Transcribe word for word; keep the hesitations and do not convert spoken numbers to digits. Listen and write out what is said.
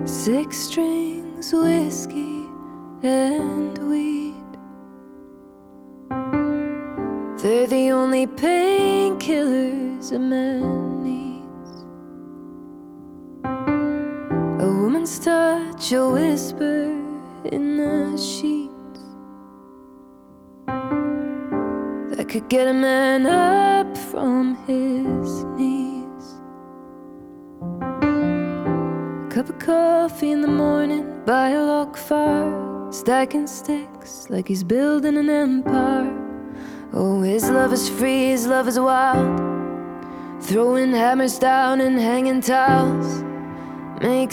Six strings, whiskey, and weed. They're the only painkillers a man needs. A woman's touch, a whisper in the sheets, that could get a man up from his knees. Cup of coffee in the morning by a log fire, stacking sticks like he's building an empire. Oh, his love is free, his love is wild, throwing hammers down and hanging towels. Make